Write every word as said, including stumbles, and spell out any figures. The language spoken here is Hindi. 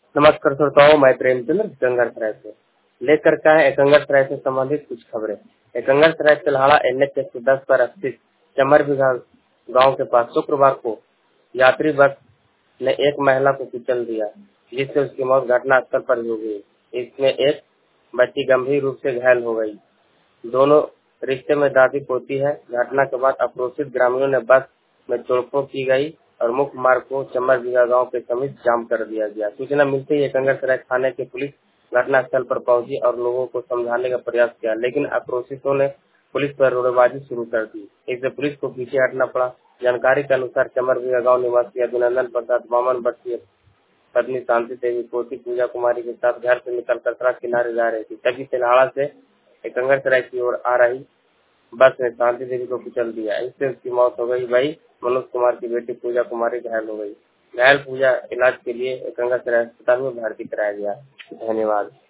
नमस्कार श्रोताओं, मैं प्रेमचंद्र एकंगरसराय से लेकर के आए एकंगरसराय से संबंधित कुछ खबरें। एकंगरसराय तिल्हाड़ा एन एच एक सौ दस पर स्थित चमर बिघा गांव के पास शुक्रवार को यात्री बस ने एक महिला को कुचल दिया, जिससे उसकी मौत घटनास्थल पर ही हो गई। इसमें एक बच्ची गंभीर रूप से घायल हो गई। दोनों रिश्ते में दादी पोती है। घटना के बाद आक्रोशित ग्रामीणों ने बस में तोड़फोड़ की गई और मुख्य मार्ग को चमर बिघा गांव के समीप जाम कर दिया गया। सूचना मिलते ही एकंगरसराय थाने की पुलिस घटनास्थल पर पहुंची और लोगों को समझाने का प्रयास किया, लेकिन आक्रोशितों ने पुलिस पर रोड़ेबाजी शुरू कर दी। इससे पुलिस को पीछे हटना पड़ा। जानकारी के अनुसार चमर बिघा गाँव निवासी अभिनंदन प्रसाद वामन भट्ट की पत्नी शांति देवी पोती पूजा कुमारी के साथ घर से निकलकर सड़क किनारे जा रही थी, तभी तिल्हाड़ा से एकंगरसराय की ओर आ रही बस ने शांति देवी को कुचल दिया। इससे उसकी मौत हो गई। वही मनोज कुमार की बेटी पूजा कुमारी घायल हो गई। घायल पूजा इलाज के लिए एकंगरसराय अस्पताल में भर्ती कराया गया। धन्यवाद।